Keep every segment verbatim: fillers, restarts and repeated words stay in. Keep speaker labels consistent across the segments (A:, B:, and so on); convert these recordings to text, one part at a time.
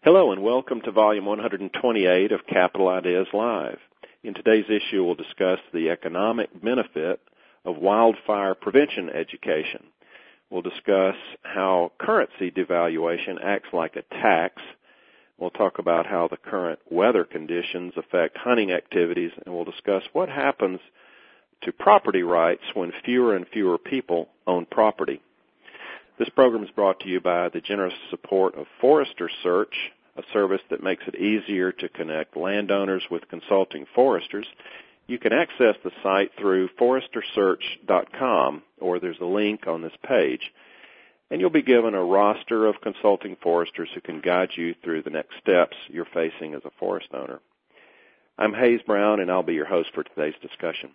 A: Hello and welcome to Volume one twenty-eight of Capital Ideas Live. In today's issue, we'll discuss the economic benefit of wildfire prevention education. We'll discuss how currency devaluation acts like a tax. We'll talk about how the current weather conditions affect hunting activities, and we'll discuss what happens to property rights when fewer and fewer people own property. This program is brought to you by the generous support of Forester Search, a service that makes it easier to connect landowners with consulting foresters. You can access the site through forester search dot com, or there's a link on this page, and you'll be given a roster of consulting foresters who can guide you through the next steps you're facing as a forest owner. I'm Hayes Brown, and I'll be your host for today's discussion.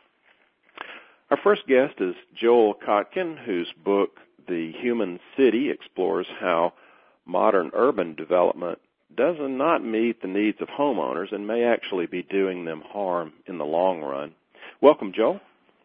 A: Our first guest is Joel Kotkin, whose book, The Human City, explores how modern urban development does not meet the needs of homeowners and may actually be doing them harm in the long run. Welcome, Joel.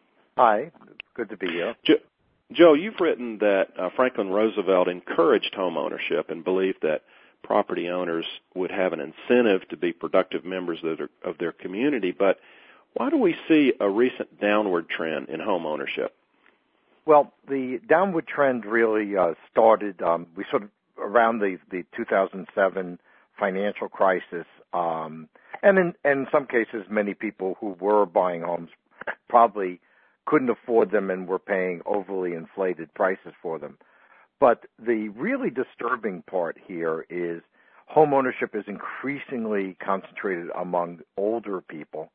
B: Hi. Good to be here.
A: Jo- Joel, you've written that uh, Franklin Roosevelt encouraged home ownership and believed that property owners would have an incentive to be productive members of their, of their community, but why do we see a recent downward trend in home ownership?
B: Well, the downward trend really uh, started, um, we sort of, around the, the two thousand seven financial crisis, um, and in, in some cases, many people who were buying homes probably couldn't afford them and were paying overly inflated prices for them. But the really disturbing part here is home ownership is increasingly concentrated among older people,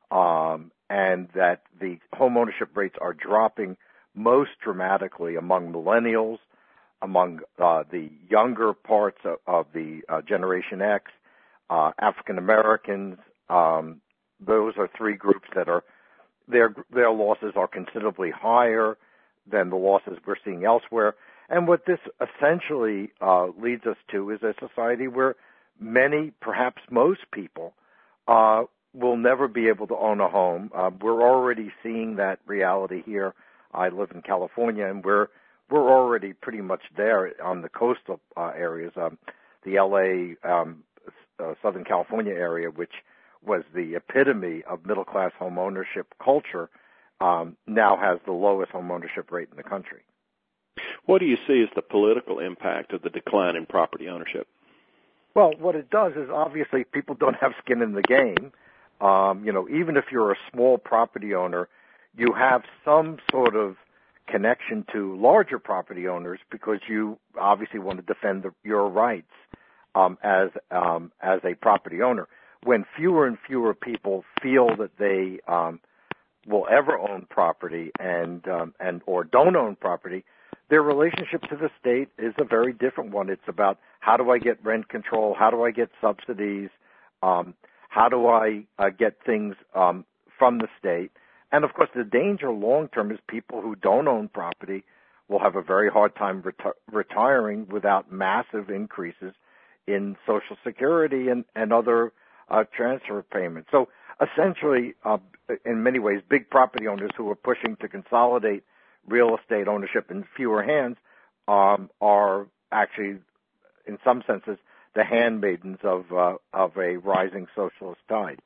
B: um, and that the home ownership rates are dropping most dramatically among millennials, among uh, the younger parts of, of the uh, Generation X, uh, African Americans. Um, those are three groups that are their their losses are considerably higher than the losses we're seeing elsewhere. And what this essentially uh, leads us to is a society where many, perhaps most people, uh, will never be able to own a home. Uh, we're already seeing that reality here. I live in California, and we're we're already pretty much there on the coastal uh, areas. Um, the L A, um, uh, Southern California area, which was the epitome of middle-class home ownership culture, um, now has the lowest home ownership rate in the country.
A: What do you see as the political impact of the decline in property ownership?
B: Well, what it does is obviously people don't have skin in the game. Um, you know, even if you're a small property owner, you have some sort of connection to larger property owners because you obviously want to defend the, your rights um, as um, as a property owner. When fewer and fewer people feel that they um, will ever own property and um, and or don't own property, their relationship to the state is a very different one. It's about how do I get rent control, how do I get subsidies, um, how do I uh, get things um, from the state. And, of course, the danger long-term is people who don't own property will have a very hard time reti- retiring without massive increases in Social Security and, and other uh, transfer payments. So, essentially, uh, in many ways, big property owners who are pushing to consolidate real estate ownership in fewer hands um, are actually, in some senses, the handmaidens of, uh, of a rising socialist tide.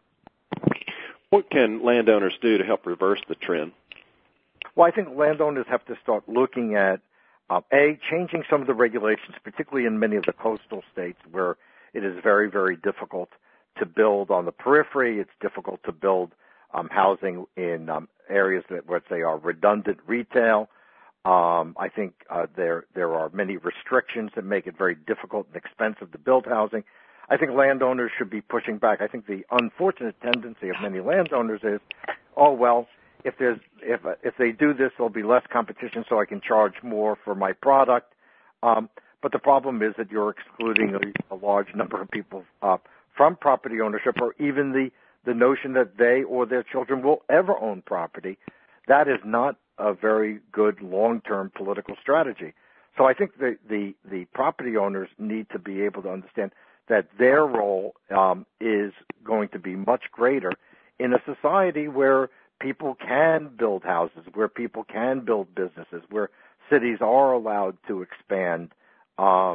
A: What can landowners do to help reverse the trend?
B: Well, I think landowners have to start looking at, uh, A, changing some of the regulations, particularly in many of the coastal states where it is very, very difficult to build on the periphery. It's difficult to build um, housing in um, areas that, let's say, are redundant retail. Um, I think uh, there there are many restrictions that make it very difficult and expensive to build housing. I think landowners should be pushing back. I think the unfortunate tendency of many landowners is, oh, well, if there's if if they do this, there'll be less competition, so I can charge more for my product. Um, but the problem is that you're excluding a, a large number of people uh, from property ownership, or even the, the notion that they or their children will ever own property. That is not a very good long-term political strategy. So I think the, the, the property owners need to be able to understand that their role um, is going to be much greater in a society where people can build houses, where people can build businesses, where cities are allowed to expand. Um,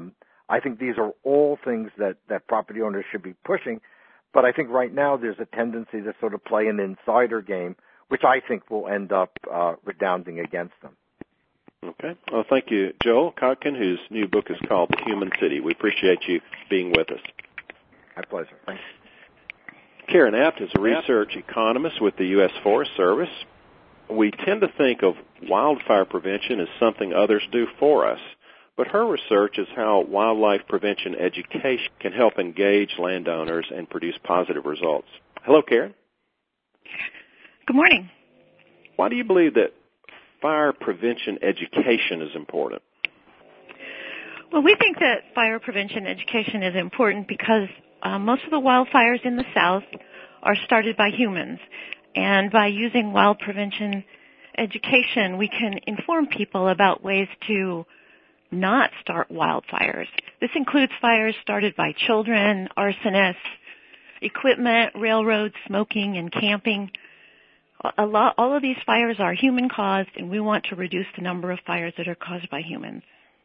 B: I think these are all things that, that property owners should be pushing. But I think right now there's a tendency to sort of play an insider game, which I think will end up uh, redounding against them.
A: Okay. Well, thank you, Joel Kotkin, whose new book is called The Human City. We appreciate you being with us.
B: My pleasure. Thanks.
A: Karen Apt is a research economist with the U S Forest Service. We tend to think of wildfire prevention as something others do for us, but her research is how wildlife prevention education can help engage landowners and produce positive results. Hello, Karen.
C: Good morning.
A: Why do you believe that fire prevention education is important?
C: Well, we think that fire prevention education is important because uh, most of the wildfires in the South are started by humans. And by using wild prevention education, we can inform people about ways to not start wildfires. This includes fires started by children, arsonists, equipment, railroads, smoking, and camping. A lot, all of these fires are human-caused, and we want to reduce the number of fires that are caused by humans.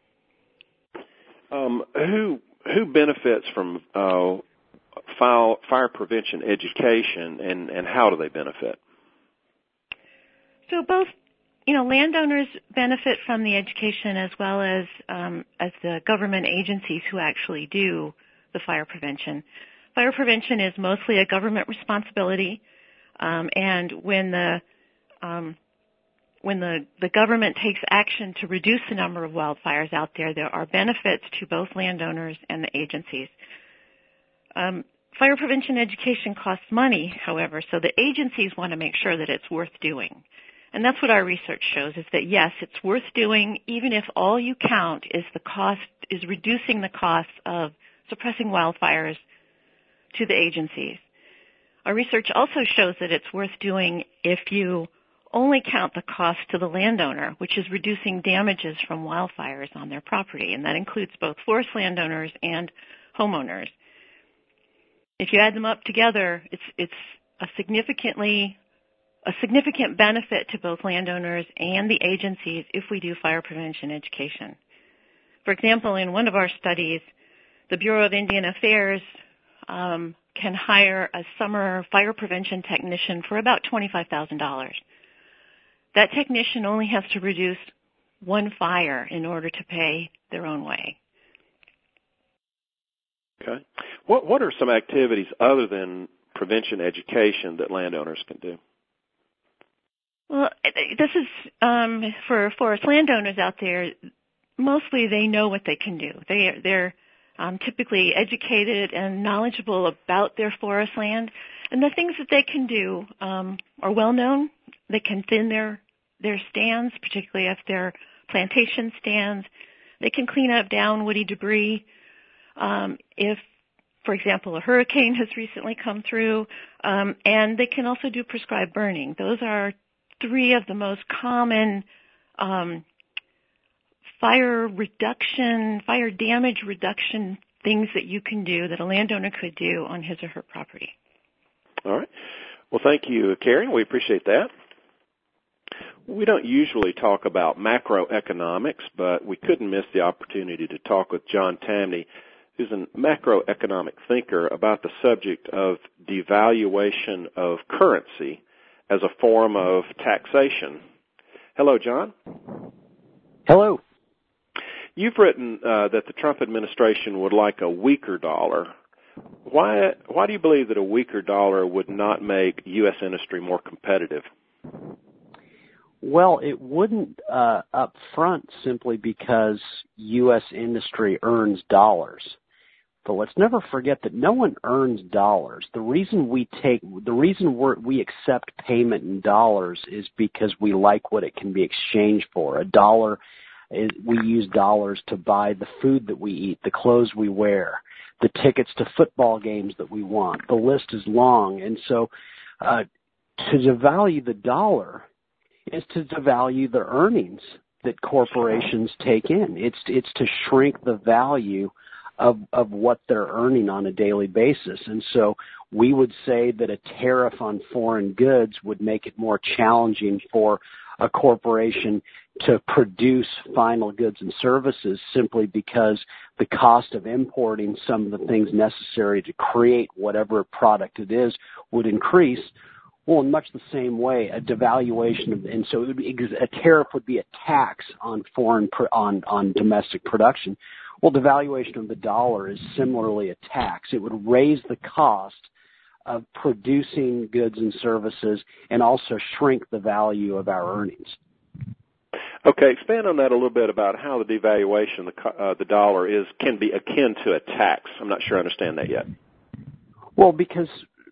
A: Um, who who benefits from uh, fire, fire prevention education, and, and how do they benefit?
C: So both, you know, landowners benefit from the education as well as um, as the government agencies who actually do the fire prevention. Fire prevention is mostly a government responsibility. Um, and when the um, when the, the government takes action to reduce the number of wildfires out there, there are benefits to both landowners and the agencies. Um, fire prevention education costs money, however, so the agencies want to make sure that it's worth doing. And that's what our research shows, is that yes, it's worth doing, even if all you count is the cost, is reducing the cost of suppressing wildfires to the agencies. Our research also shows that it's worth doing if you only count the cost to the landowner, which is reducing damages from wildfires on their property, and that includes both forest landowners and homeowners. If you add them up together, it's it's a significantly a significant benefit to both landowners and the agencies if we do fire prevention education. For example, in one of our studies, the Bureau of Indian Affairs um, can hire a summer fire prevention technician for about twenty-five thousand dollars. That technician only has to reduce one fire in order to pay their own way.
A: Okay. What what are some activities other than prevention education that landowners can do?
C: Well, this is um, for forest landowners out there. Mostly, they know what they can do. They they're um, typically educated and knowledgeable about their forest land, and the things that they can do um, are well known. They can thin their their stands, particularly if they're plantation stands. They can clean up down woody debris. Um, if, for example, a hurricane has recently come through, um, and they can also do prescribed burning. Those are three of the most common um, fire reduction, fire damage reduction things that you can do, that a landowner could do on his or her property.
A: All right. Well, thank you, Karen. We appreciate that. We don't usually talk about macroeconomics, but we couldn't miss the opportunity to talk with John Tamny, who's a macroeconomic thinker, about the subject of devaluation of currency as a form of taxation. Hello, John.
D: Hello.
A: You've written uh, that the Trump administration would like a weaker dollar. Why, why do you believe that a weaker dollar would not make U S industry more competitive?
D: Well, it wouldn't uh, up front simply because U S industry earns dollars. But let's never forget that no one earns dollars. The reason we take, the reason we're, we accept payment in dollars is because we like what it can be exchanged for. A dollar is, we use dollars to buy the food that we eat, the clothes we wear, the tickets to football games that we want. The list is long. And so uh, to devalue the dollar is to devalue the earnings that corporations take in. It's it's to shrink the value of, of what they're earning on a daily basis. And so we would say that a tariff on foreign goods would make it more challenging for a corporation to produce final goods and services simply because the cost of importing some of the things necessary to create whatever product it is would increase. Well, in much the same way, a devaluation of, and so it would be, a tariff would be a tax on foreign, on, on domestic production. Well, devaluation of the dollar is similarly a tax. It would raise the cost of producing goods and services and also shrink the value of our earnings.
A: Okay, expand on that a little bit about how the devaluation of the, uh, the dollar is can be akin to a tax. I'm not sure I understand that yet.
D: Well, because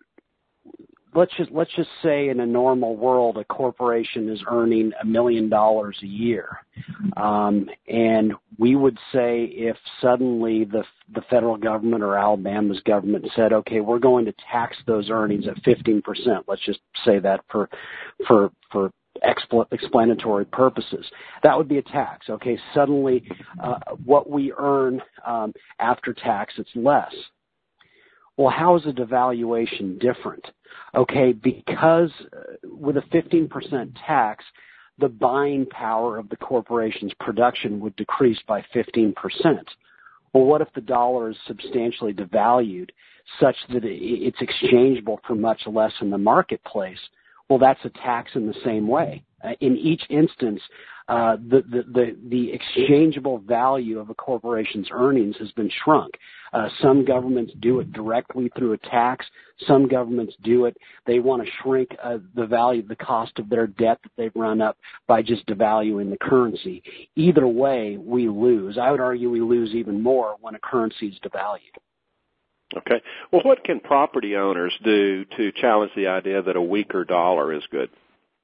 D: let's just let's just say in a normal world, a corporation is earning a million dollars a year, um, and we would say if suddenly the the federal government or Alabama's government said, okay, we're going to tax those earnings at fifteen percent. Let's just say that for for for expl- explanatory purposes, that would be a tax. Okay, suddenly uh, what we earn um, after tax, it's less. Well, how is a devaluation different? Okay, because with a fifteen percent tax, the buying power of the corporation's production would decrease by fifteen percent. Well, what if the dollar is substantially devalued such that it's exchangeable for much less in the marketplace? Well, that's a tax in the same way. Uh, in each instance, uh, the, the, the, the exchangeable value of a corporation's earnings has been shrunk. Uh, some governments do it directly through a tax. Some governments do it. They want to shrink uh, the value, the cost of their debt that they've run up by just devaluing the currency. Either way, we lose. I would argue we lose even more when a currency is devalued.
A: Okay. Well, what can property owners do to challenge the idea that a weaker dollar is good?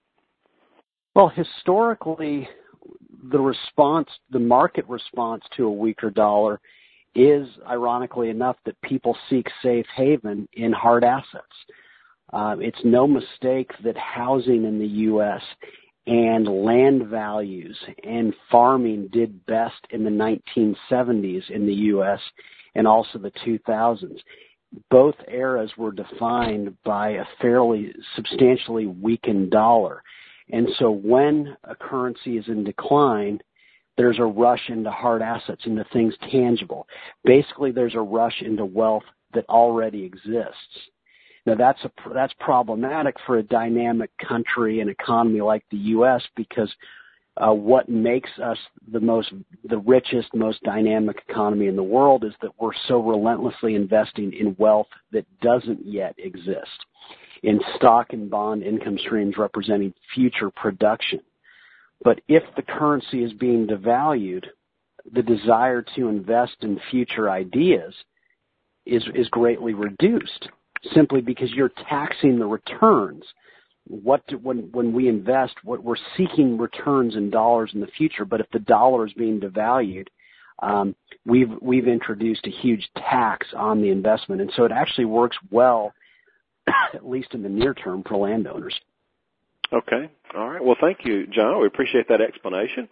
D: Well, historically, the response, the market response to a weaker dollar is, ironically enough, that people seek safe haven in hard assets. Uh, it's no mistake that housing in the U S and land values and farming did best in the nineteen seventies in the U S and also the two thousands. Both eras were defined by a fairly substantially weakened dollar. And so when a currency is in decline, there's a rush into hard assets, into things tangible. Basically, there's a rush into wealth that already exists. Now, that's a, that's problematic for a dynamic country and economy like the U S because uh, what makes us the most, the richest, most dynamic economy in the world is that we're so relentlessly investing in wealth that doesn't yet exist, in stock and bond income streams representing future production. But if the currency is being devalued, the desire to invest in future ideas is, is greatly reduced simply because you're taxing the returns. What do, when, when we invest, what we're seeking returns in dollars in the future, but if the dollar is being devalued, um, we've, we've introduced a huge tax on the investment. And so it actually works well, at least in the near term, for landowners.
A: Okay. All right. Well, thank you, John. We appreciate that explanation.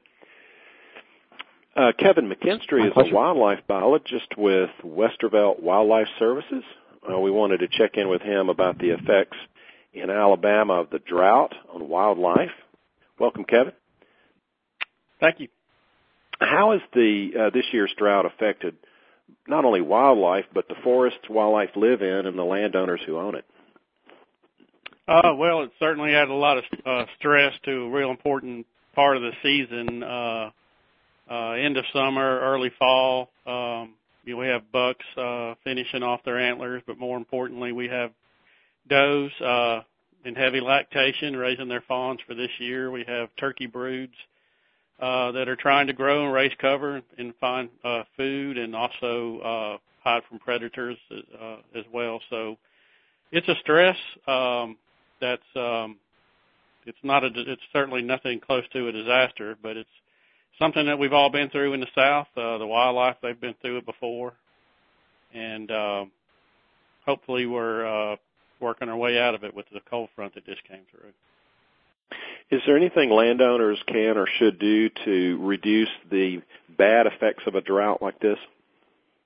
A: Uh, Kevin McKinstry is a wildlife biologist with Westervelt Wildlife Services. Uh, we wanted to check in with him about the effects in Alabama of the drought on wildlife. Welcome, Kevin.
E: Thank you.
A: How has the uh, this year's drought affected not only wildlife, but the forests wildlife live in and the landowners who own it?
E: Uh, well, it certainly added a lot of uh, stress to a real important part of the season. Uh, uh, end of summer, early fall, um, you know, we have bucks uh, finishing off their antlers, but more importantly, we have does uh, in heavy lactation, raising their fawns for this year. We have turkey broods uh, that are trying to grow and raise cover and find uh, food, and also uh, hide from predators uh, as well. So it's a stress. Um, that's um, it's not a. It's certainly nothing close to a disaster, but it's something that we've all been through in the South. Uh, the wildlife, they've been through it before, and uh, hopefully we're uh, working our way out of it with the cold front that just came through.
A: Is there anything landowners can or should do to reduce the bad effects of a drought like this?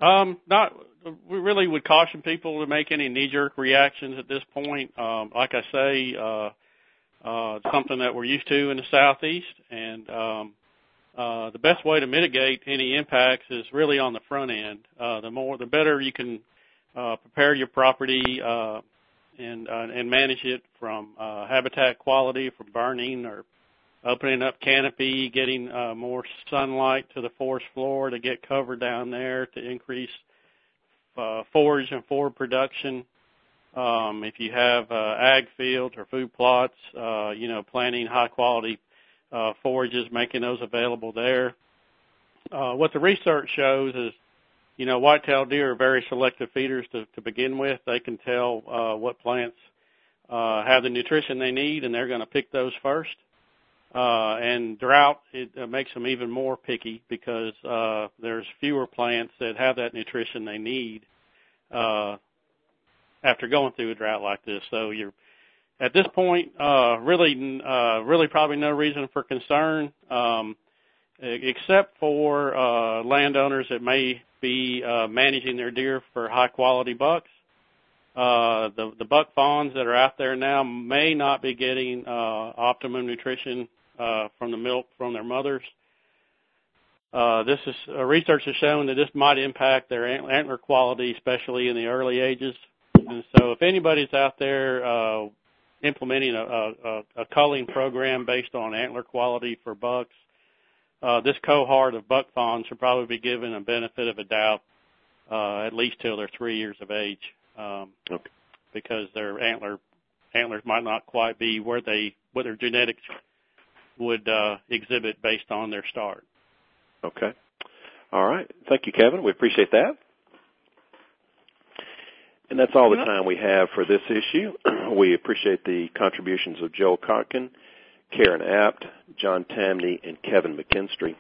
E: Um, not. We really would caution people to make any knee-jerk reactions at this point. Um, like I say, uh, uh, it's something that we're used to in the Southeast, and um, uh, the best way to mitigate any impacts is really on the front end. Uh, the more, the better you can uh, prepare your property uh, and uh, and manage it from uh, habitat quality, from burning or opening up canopy, getting uh, more sunlight to the forest floor to get cover down there to increase Uh, forage and forward production. Um, if you have uh, ag fields or food plots, uh, you know, planting high quality uh, forages, making those available there. Uh, what the research shows is, you know, white-tailed deer are very selective feeders to, to begin with. They can tell uh, what plants uh, have the nutrition they need, and they're going to pick those first. Uh, and drought, it uh, makes them even more picky because uh, there's fewer plants that have that nutrition they need uh, after going through a drought like this. So you're at this point uh, really, uh, really probably no reason for concern, um, except for uh, landowners that may be uh, managing their deer for high quality bucks. Uh, the, the buck fawns that are out there now may not be getting uh, optimum nutrition uh, from the milk from their mothers. Uh, this is uh, research has shown that this might impact their antler quality, especially in the early ages. And so, if anybody's out there uh, implementing a, a, a culling program based on antler quality for bucks, uh, this cohort of buck fawns should probably be given a benefit of a doubt uh, at least till they're three years of age. Um, okay. Because their antler antlers might not quite be where they what their genetics would uh, exhibit based on their start.
A: Okay. All right. Thank you, Kevin. We appreciate that. And that's all the time we have for this issue. We appreciate the contributions of Joel Kotkin, Karen Apt, John Tamney, and Kevin McKinstry.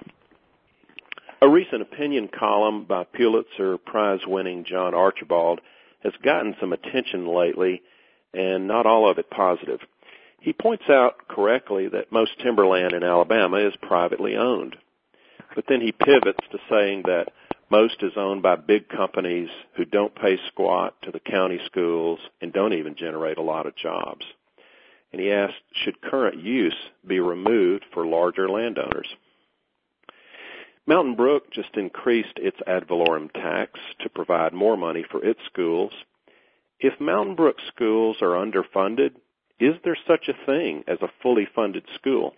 A: A recent opinion column by Pulitzer Prize-winning John Archibald has gotten some attention lately, and not all of it positive. He points out correctly that most timberland in Alabama is privately owned. But then he pivots to saying that most is owned by big companies who don't pay squat to the county schools and don't even generate a lot of jobs. And he asked, should current use be removed for larger landowners? Mountain Brook just increased its ad valorem tax to provide more money for its schools. If Mountain Brook schools are underfunded, is there such a thing as a fully funded school?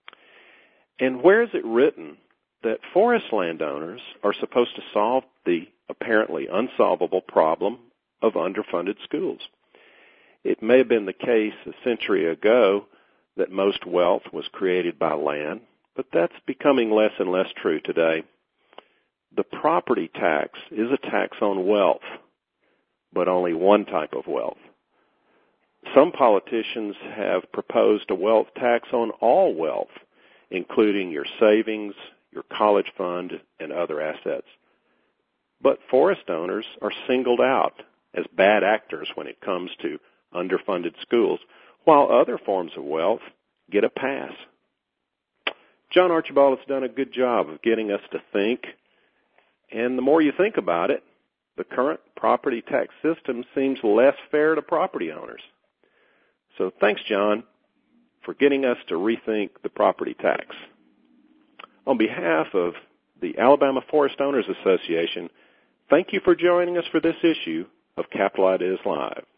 A: And where is it written that forest landowners are supposed to solve the apparently unsolvable problem of underfunded schools? It may have been the case a century ago that most wealth was created by land, but that's becoming less and less true today. The property tax is a tax on wealth, but only one type of wealth. Some politicians have proposed a wealth tax on all wealth, including your savings, your college fund, and other assets. But forest owners are singled out as bad actors when it comes to underfunded schools, while other forms of wealth get a pass. John Archibald has done a good job of getting us to think, and the more you think about it, the current property tax system seems less fair to property owners. So thanks, John, for getting us to rethink the property tax. On behalf of the Alabama Forest Owners Association, thank you for joining us for this issue of Capital Ideas Live.